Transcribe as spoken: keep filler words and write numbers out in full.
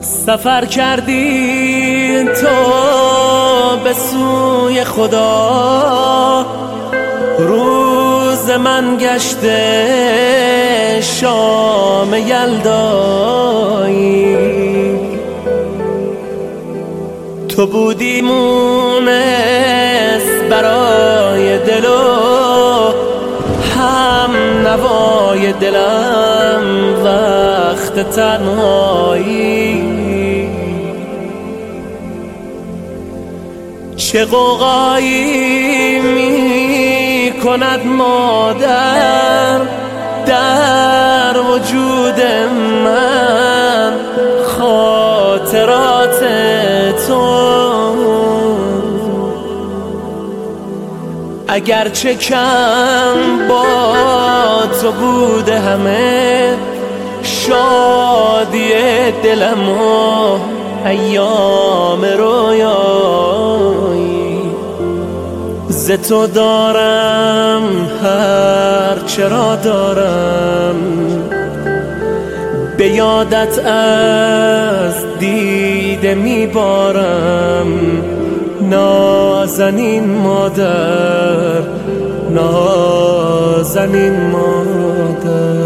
سفر کردی تو به سوی خدا، روز من گشته شام یلدایی. تو بودی مونس برای دل و هم نوای دلم وقت تنهایی. چه غوغایی می کند مادر در وجود من، خاطرات تو. اگرچه کم با تو بوده همه شادی دلم و ایام رویایی، ز تو دارم هر چرا دارم، به یادت از دیده میبارم. نازنین مادر، نازنین مادر.